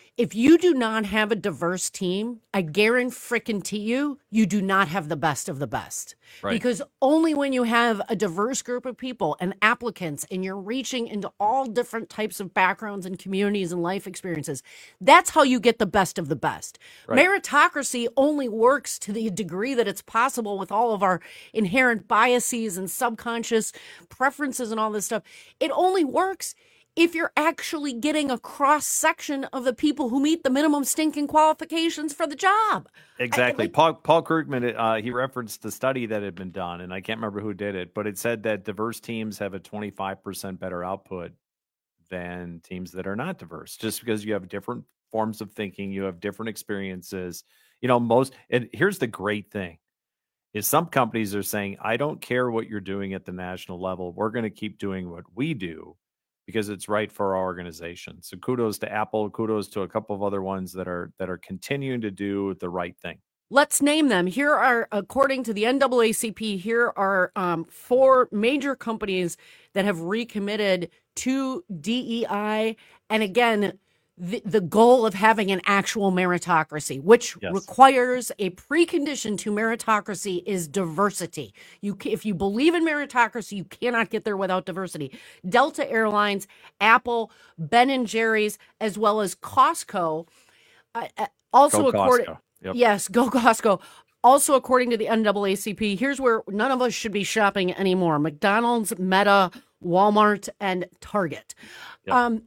If you do not have a diverse team, I guarantee you, you do not have the best of the best. Right. Because only when you have a diverse group of people and applicants and you're reaching into all different types of backgrounds and communities and life experiences, that's how you get the best of the best. Right. Meritocracy only works to the degree that it's possible with all of our inherent biases and subconscious preferences and all this stuff. It only works if you're actually getting a cross section of the people who meet the minimum stinking qualifications for the job. Exactly. Paul Krugman, he referenced the study that had been done, and I can't remember who did it, but it said that diverse teams have a 25% better output than teams that are not diverse, just because you have different forms of thinking, you have different experiences. And here's the great thing is some companies are saying, I don't care what you're doing at the national level. We're going to keep doing what we do because it's right for our organization. So kudos to Apple, kudos to a couple of other ones that are continuing to do the right thing. Let's name them. Here are, according to the NAACP, here are 4 major companies that have recommitted to DEI. And again, the goal of having an actual meritocracy, which requires a precondition to meritocracy is diversity. If you believe in meritocracy, you cannot get there without diversity. Delta Airlines, Apple, Ben & Jerry's, as well as Costco. Also, according, yes, go Costco. Also, according to the NAACP, here's where none of us should be shopping anymore: McDonald's, Meta, Walmart, and Target. Yep.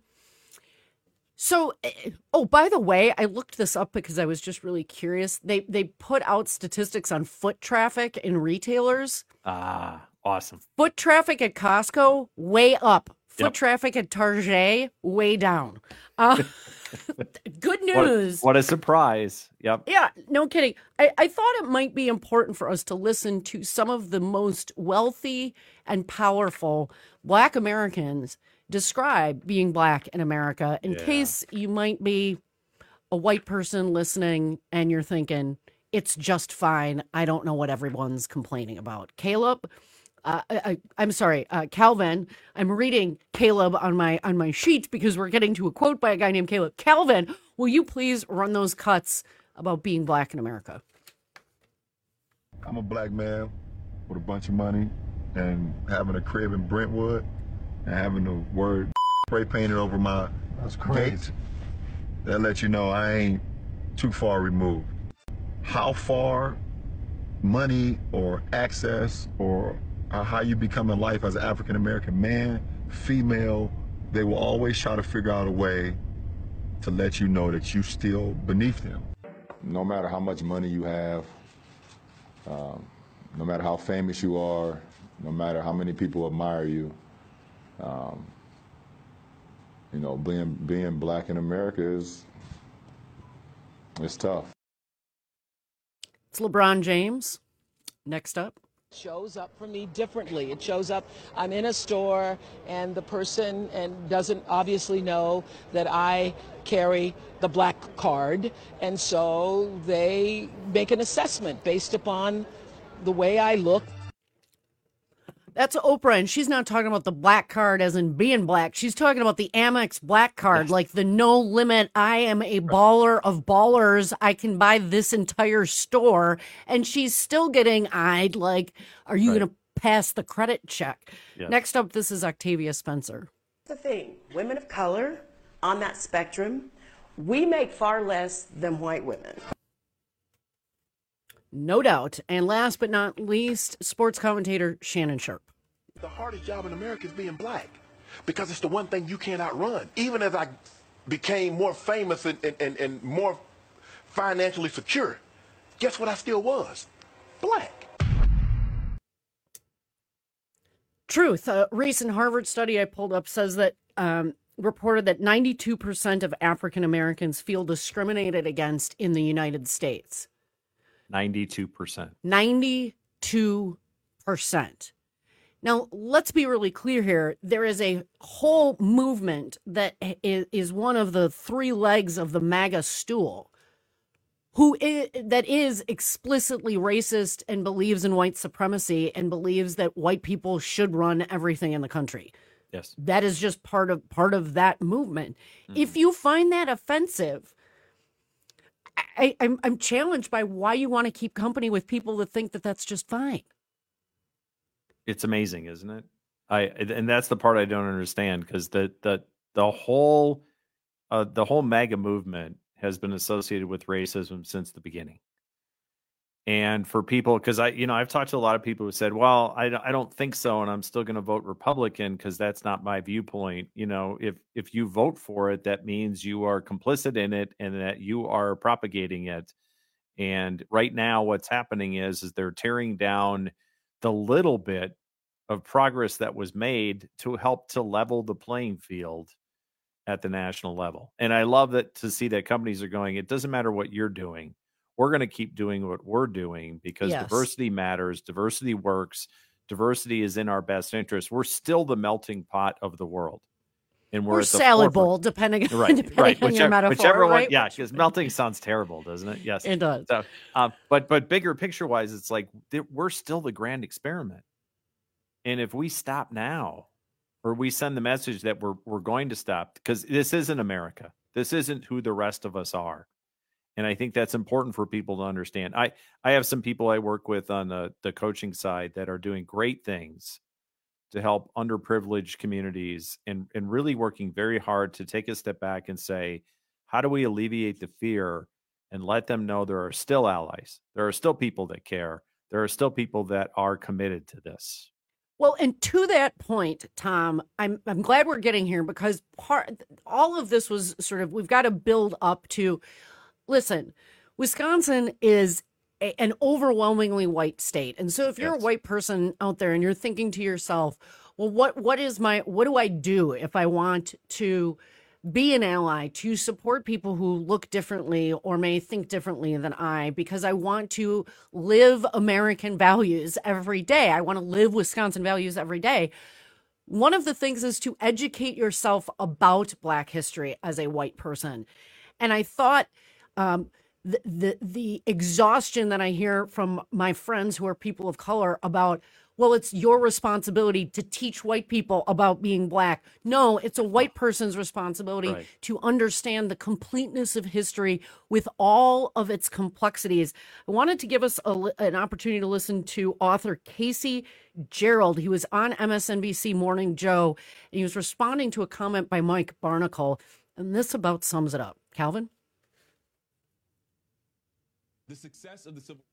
So, by the way, I looked this up because I was just really curious. They put out statistics on foot traffic in retailers. Awesome. Foot traffic at Costco, way up. Foot traffic at Target, way down. Good news. What a surprise. Yep. Yeah, no kidding. I thought it might be important for us to listen to some of the most wealthy and powerful Black Americans describe being Black in America, in case you might be a white person listening and you're thinking, it's just fine. I don't know what everyone's complaining about. Caleb, I'm sorry, Calvin. I'm reading Caleb on my sheet because we're getting to a quote by a guy named Caleb. Calvin, will you please run those cuts about being Black in America? I'm a Black man with a bunch of money and having a crib in Brentwood and having the word spray painted over my gate. That lets you know I ain't too far removed. How far money or access or how you become in life as an African-American man, female, they will always try to figure out a way to let you know that you still beneath them. No matter how much money you have, no matter how famous you are, no matter how many people admire you, being Black in America it's tough. It's LeBron James. Next up. Shows up for me differently. It shows up, I'm in a store and the person doesn't obviously know that I carry the Black card, and so they make an assessment based upon the way I look. That's Oprah, and she's not talking about the Black card as in being Black. She's talking about the Amex Black card, like the no limit, I am a baller of ballers, I can buy this entire store. And she's still getting eyed like, are you going to pass the credit check? Yes. Next up, this is Octavia Spencer. The thing, women of color on that spectrum, we make far less than white women. No doubt. And last but not least, sports commentator Shannon Sharpe. The hardest job in America is being Black because it's the one thing you can't outrun. Even as I became more famous and more financially secure, guess what I still was? Black. Truth. A recent Harvard study I pulled up says that reported that 92% of African Americans feel discriminated against in the United States. 92%. 92%. Now, let's be really clear here. There is a whole movement that is one of the 3 legs of the MAGA stool that is explicitly racist and believes in white supremacy and believes that white people should run everything in the country. Yes. That is just part of that movement. Mm-hmm. If you find that offensive, I'm challenged by why you want to keep company with people that think that that's just fine. It's amazing, isn't it? And that's the part I don't understand, because the whole MAGA movement has been associated with racism since the beginning. And for people, because I've talked to a lot of people who said, well, I don't think so, and I'm still going to vote Republican because that's not my viewpoint. If you vote for it, that means you are complicit in it and that you are propagating it. And right now what's happening is they're tearing down the little bit of progress that was made to help to level the playing field at the national level. And I love that, to see that companies are going, it doesn't matter what you're doing. We're going to keep doing what we're doing because diversity matters. Diversity works. Diversity is in our best interest. We're still the melting pot of the world. And we're at the salad bowl, depending on your metaphor. Whichever right? one, yeah, because melting sounds terrible, doesn't it? Yes, it does. So, but bigger picture wise, it's like we're still the grand experiment. And if we stop now, or we send the message that we're going to stop, because this isn't America. This isn't who the rest of us are. And I think that's important for people to understand. I have some people I work with on the coaching side that are doing great things to help underprivileged communities, and really working very hard to take a step back and say, how do we alleviate the fear and let them know there are still allies? There are still people that care. There are still people that are committed to this. Well, and to that point, Tom, I'm glad we're getting here, because all of this was sort of, we've got to build up to, listen, Wisconsin is an overwhelmingly white state. And so if you're a white person out there and you're thinking to yourself, well, what do I do if I want to be an ally, to support people who look differently or may think differently than I, because I want to live American values every day. I want to live Wisconsin values every day. One of the things is to educate yourself about Black history as a white person. And I thought the exhaustion that I hear from my friends who are people of color about, well, it's your responsibility to teach white people about being Black. No, it's a white person's responsibility to understand the completeness of history with all of its complexities. I wanted to give us an opportunity to listen to author Casey Gerald. He was on MSNBC Morning Joe, and he was responding to a comment by Mike Barnicle, and this about sums it up. Calvin? The success of the Civil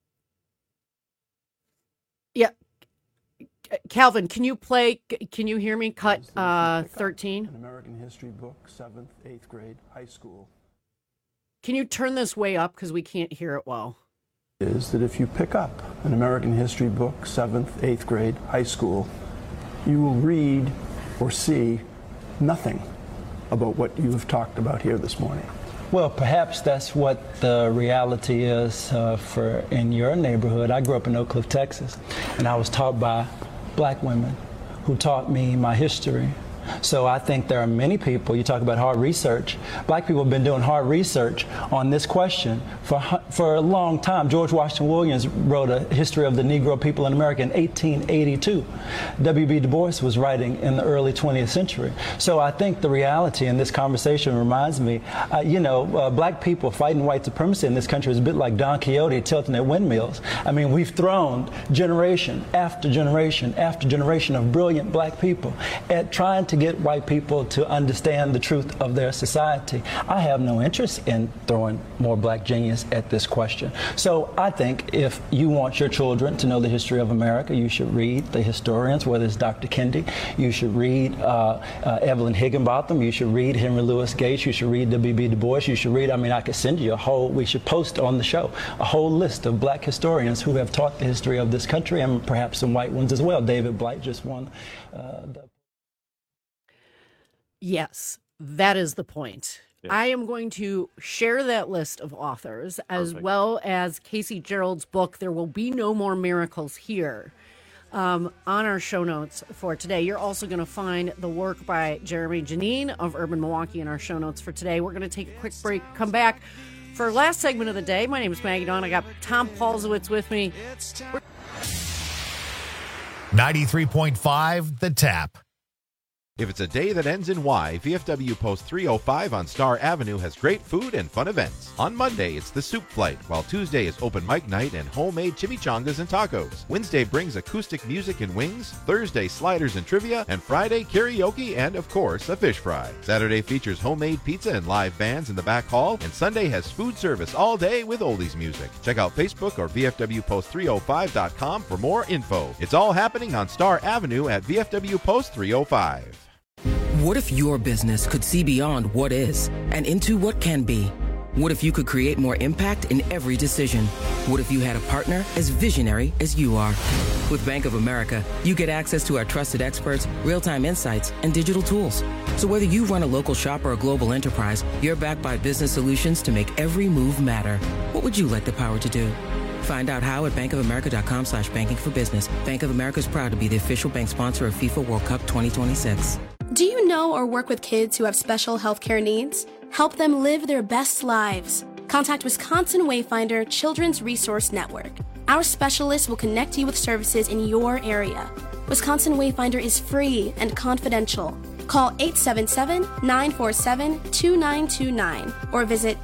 Yeah. Calvin, can you hear me? Cut 13. An American history book, 7th, 8th grade, high school. Can you turn this way up because we can't hear it well? Is that if you pick up an American history book, 7th, 8th grade, high school, you will read or see nothing about what you have talked about here this morning. Well, perhaps that's what the reality is in your neighborhood. I grew up in Oak Cliff, Texas, and I was taught by Black women who taught me my history. So I think there are many people, you talk about hard research, Black people have been doing hard research on this question for a long time. George Washington Williams wrote a history of the Negro people in America in 1882. W.B. Du Bois was writing in the early 20th century. So I think the reality in this conversation reminds me, Black people fighting white supremacy in this country is a bit like Don Quixote tilting at windmills. I mean, we've thrown generation after generation after generation of brilliant Black people at trying to get white people to understand the truth of their society. I have no interest in throwing more Black genius at this question. So I think if you want your children to know the history of America, you should read the historians, whether it's Dr. Kendi, you should read Evelyn Higginbotham, you should read Henry Louis Gates, you should read W.B. Du Bois, you should read, I could send you we should post on the show a whole list of Black historians who have taught the history of this country, and perhaps some white ones as well. David Blight just won Yes, that is the point. Yes. I am going to share that list of authors as well as Casey Gerald's book, There Will Be No More Miracles Here, on our show notes for today. You're also going to find the work by Jeremy Janine of Urban Milwaukee in our show notes for today. We're going to take a quick break, come back for our last segment of the day. My name is Maggie Dawn. I got Tom Paulzowitz with me. 93.5 The Tap. If it's a day that ends in Y, VFW Post 305 on Star Avenue has great food and fun events. On Monday, it's the Soup Flight, while Tuesday is open mic night and homemade chimichangas and tacos. Wednesday brings acoustic music and wings, Thursday sliders and trivia, and Friday karaoke and, of course, a fish fry. Saturday features homemade pizza and live bands in the back hall, and Sunday has food service all day with oldies music. Check out Facebook or VFWPost305.com for more info. It's all happening on Star Avenue at VFW Post 305. What if your business could see beyond what is and into what can be? What if you could create more impact in every decision? What if you had a partner as visionary as you are? With Bank of America, you get access to our trusted experts, real-time insights, and digital tools. So whether you run a local shop or a global enterprise, you're backed by business solutions to make every move matter. What would you like the power to do? Find out how at bankofamerica.com/banking for business. Bank of America is proud to be the official bank sponsor of FIFA World Cup 2026. Do you know or work with kids who have special healthcare needs? Help them live their best lives. Contact Wisconsin Wayfinder Children's Resource Network. Our specialists will connect you with services in your area. Wisconsin Wayfinder is free and confidential. Call 877-947-2929 or visit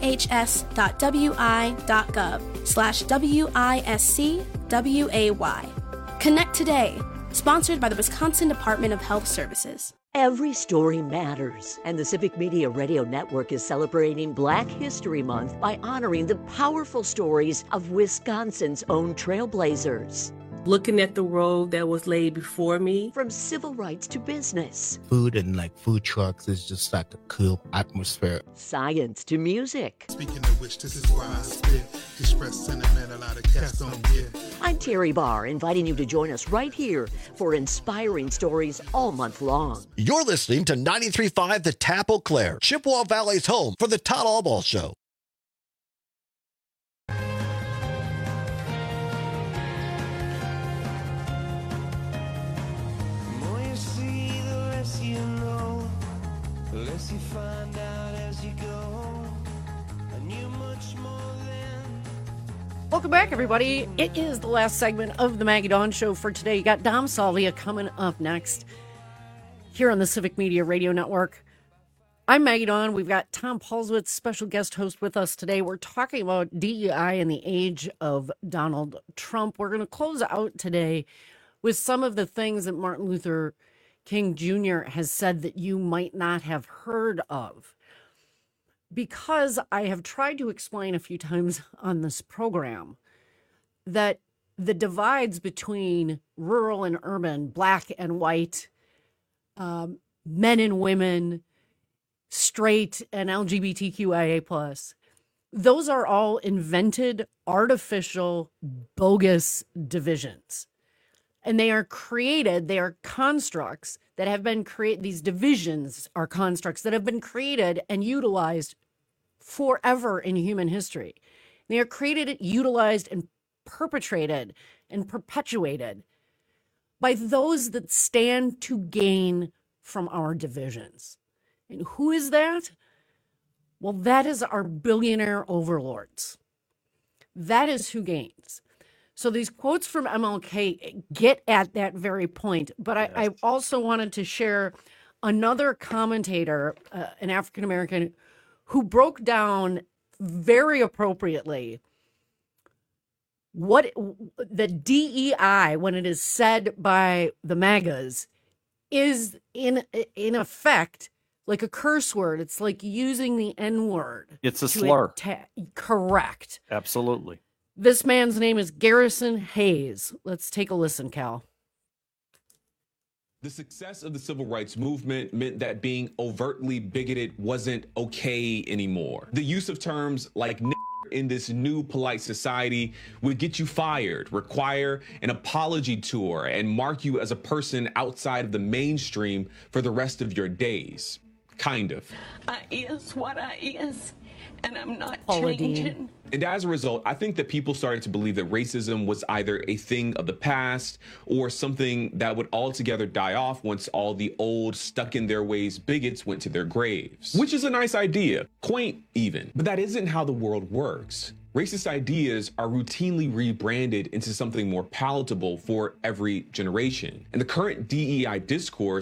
dhs.wi.gov/WISCWAY. Connect today. Sponsored by the Wisconsin Department of Health Services. Every story matters, and the Civic Media Radio Network is celebrating Black History Month by honoring the powerful stories of Wisconsin's own trailblazers. Looking at the road that was laid before me. From civil rights to business. Food and food trucks is just like a cool atmosphere. Science to music. Speaking of which, this is why I spit. Express sentiment a lot of cats don't get. I'm Terry Barr, inviting you to join us right here for inspiring stories all month long. You're listening to 93.5 The Tap Eau Claire, Chippewa Valley's home for the Todd Albaugh Show. Less you find out as you go, and you're much more than. Welcome back, everybody. It is the last segment of the Maggie Dawn Show for today. You got Dom Salvia coming up next here on the Civic Media Radio Network. I'm Maggie Dawn. We've got Tom Paulswitz, special guest host, with us today. We're talking about DEI in the age of Donald Trump. We're going to close out today with some of the things that Martin Luther King Jr. has said that you might not have heard of, because I have tried to explain a few times on this program that the divides between rural and urban, black and white, men and women, straight and LGBTQIA+, those are all invented, artificial, bogus divisions. And they are created, they are constructs that have been created, these divisions are constructs that have been created and utilized forever in human history. They are created, utilized, and perpetrated and perpetuated by those that stand to gain from our divisions. And who is that? Well, that is our billionaire overlords. That is who gains. So these quotes from MLK get at that very point. But I also wanted to share another commentator, an African-American, who broke down very appropriately what the DEI, when it is said by the MAGAs, is in effect like a curse word. It's like using the N-word. It's a slur. Correct. Absolutely. This man's name is Garrison Hayes. Let's take a listen, Cal. The success of the civil rights movement meant that being overtly bigoted wasn't okay anymore. The use of terms like in this new polite society would get you fired, require an apology tour, and mark you as a person outside of the mainstream for the rest of your days. Kind of. I is what I is, and I'm not Paula changing. Dean. And as a result, I think that people started to believe that racism was either a thing of the past or something that would altogether die off once all the old, stuck-in-their-ways bigots went to their graves. Which is a nice idea, quaint even, but that isn't how the world works. Racist ideas are routinely rebranded into something more palatable for every generation. And the current DEI discourse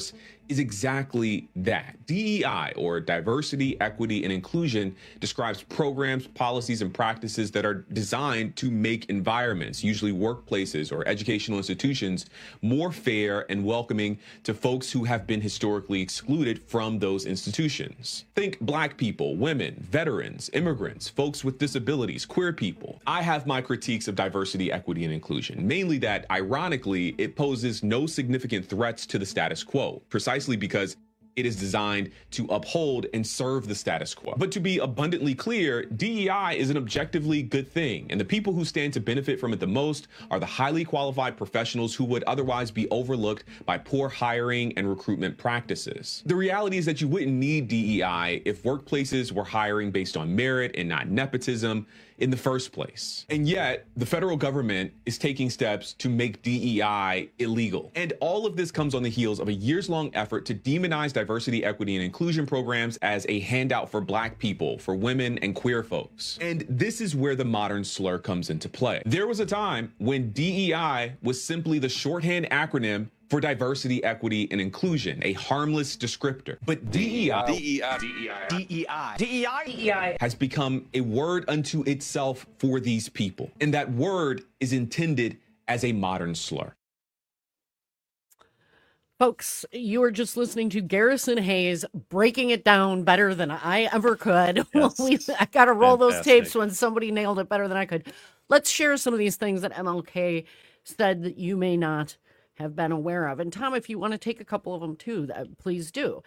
is exactly that. DEI, or diversity, equity, and inclusion, describes programs, policies, and practices that are designed to make environments, usually workplaces or educational institutions, more fair and welcoming to folks who have been historically excluded from those institutions. Think Black people, women, veterans, immigrants, folks with disabilities, queer people. I have my critiques of diversity, equity, and inclusion, mainly that, ironically, it poses no significant threats to the status quo, precisely because it is designed to uphold and serve the status quo. But to be abundantly clear, DEI is an objectively good thing, and the people who stand to benefit from it the most are the highly qualified professionals who would otherwise be overlooked by poor hiring and recruitment practices. The reality is that you wouldn't need DEI if workplaces were hiring based on merit and not nepotism in the first place. And yet, the federal government is taking steps to make DEI illegal. And all of this comes on the heels of a years-long effort to demonize diversity, equity, and inclusion programs as a handout for Black people, for women, and queer folks. And this is where the modern slur comes into play. There was a time when DEI was simply the shorthand acronym for diversity, equity, and inclusion, a harmless descriptor. But DEI has become a word unto itself for these people. And that word is intended as a modern slur. Folks, you are just listening to Garrison Hayes breaking it down better than I ever could. Yes. I got to roll those tapes when somebody nailed it better than I could. Let's share some of these things that MLK said that you may not have been aware of. And Tom, if you want to take a couple of them too, please do.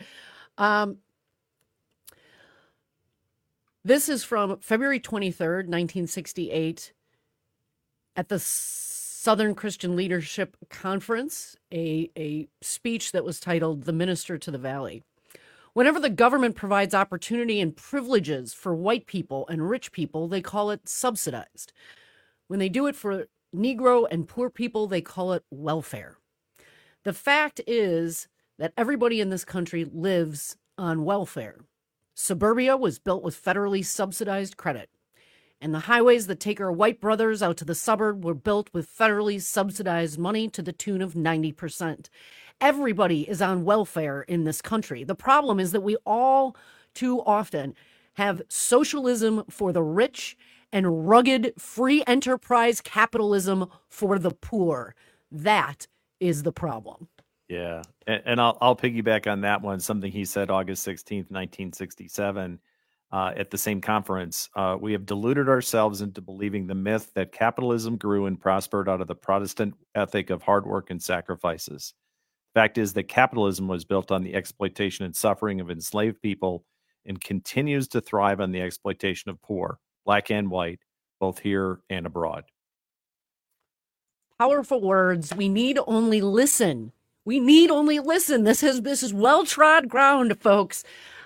This is from February 23rd, 1968, at the Southern Christian Leadership Conference, a speech that was titled "The Minister to the Valley." Whenever the government provides opportunity and privileges for white people and rich people, they call it subsidized. When they do it for Negro and poor people, they call it welfare. The fact is that everybody in this country lives on welfare. Suburbia was built with federally subsidized credit, and the highways that take our white brothers out to the suburb were built with federally subsidized money to the tune of 90%. Everybody is on welfare in this country. The problem is that we all too often have socialism for the rich and rugged free enterprise capitalism for the poor. That is the problem. Yeah. And I'll piggyback on that one. Something he said August 16th, 1967, at the same conference. We have deluded ourselves into believing the myth that capitalism grew and prospered out of the Protestant ethic of hard work and sacrifices. Fact is that capitalism was built on the exploitation and suffering of enslaved people and continues to thrive on the exploitation of poor, Black and white, both here and abroad. Powerful words. We need only listen. We need only listen. This is well-trod ground, folks.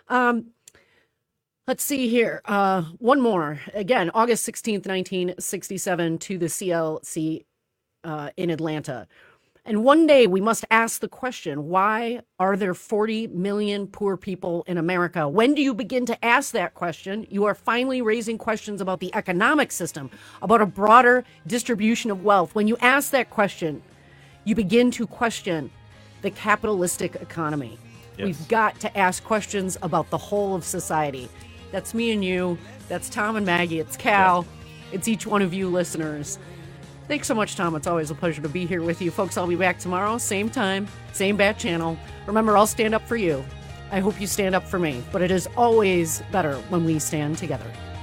Let's see here. One more. Again, August 16th, 1967, to the CLC in Atlanta. And one day we must ask the question, why are there 40 million poor people in America? When do you begin to ask that question? You are finally raising questions about the economic system, about a broader distribution of wealth. When you ask that question, you begin to question the capitalistic economy. Yes. We've got to ask questions about the whole of society. That's me and you. That's Tom and Maggie. It's Cal. Yeah. It's each one of you listeners. Thanks so much, Tom. It's always a pleasure to be here with you. Folks, I'll be back tomorrow, same time, same bat channel. Remember, I'll stand up for you. I hope you stand up for me. But it is always better when we stand together.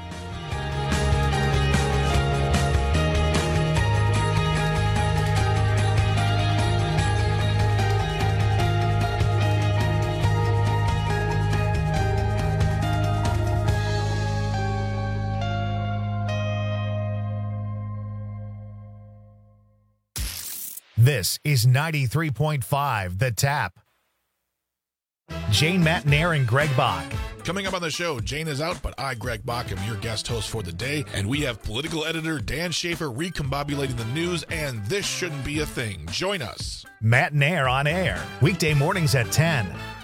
This is 93.5 The Tap. Jane Matnair and Greg Bach. Coming up on the show, Jane is out, but I, Greg Bach, am your guest host for the day, and we have political editor Dan Schaefer recombobulating the news, and this shouldn't be a thing. Join us. Matnair on air, weekday mornings at 10.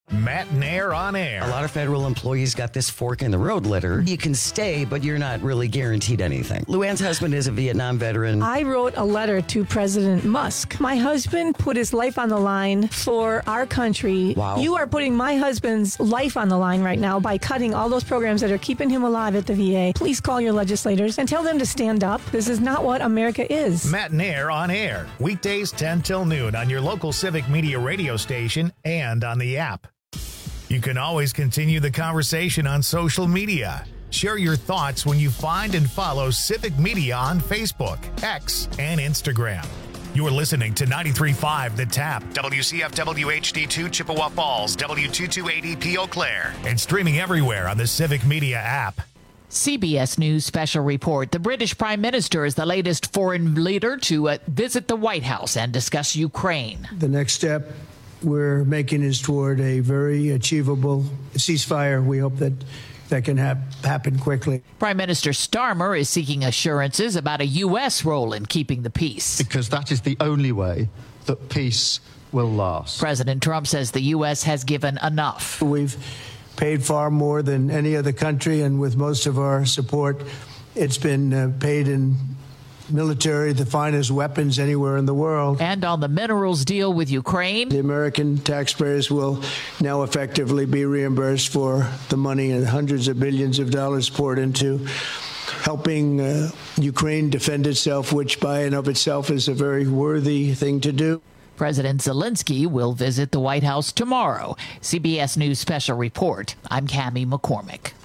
Matt Nair on air. A lot of federal employees got this fork in the road letter. You can stay, but you're not really guaranteed anything. Luann's husband is a Vietnam veteran. I wrote a letter to President Musk. My husband put his life on the line for our country. Wow. You are putting my husband's life on the line right now by cutting all those programs that are keeping him alive at the VA. Please call your legislators and tell them to stand up. This is not what America is. Matt Nair on air. Weekdays 10 till noon on your local Civic Media radio station and on the app. You can always continue the conversation on social media. Share your thoughts when you find and follow Civic Media on Facebook, X, and Instagram. You're listening to 93.5 The Tap, WCFW HD2 Chippewa Falls, W228EP Eau Claire, and streaming everywhere on the Civic Media app. CBS News special report. The British Prime Minister is the latest foreign leader to visit the White House and discuss Ukraine. The next step we're making is toward a very achievable ceasefire. We hope that can happen quickly. Prime Minister Starmer is seeking assurances about a U.S. role in keeping the peace. Because that is the only way that peace will last. President Trump says the U.S. has given enough. We've paid far more than any other country, and with most of our support, it's been paid in military, the finest weapons anywhere in the world. And on the minerals deal with Ukraine, the American taxpayers will now effectively be reimbursed for the money and hundreds of billions of dollars poured into helping Ukraine defend itself, which by and of itself is a very worthy thing to do. President Zelensky will visit the White House tomorrow. CBS News special report. I'm Cammie McCormick.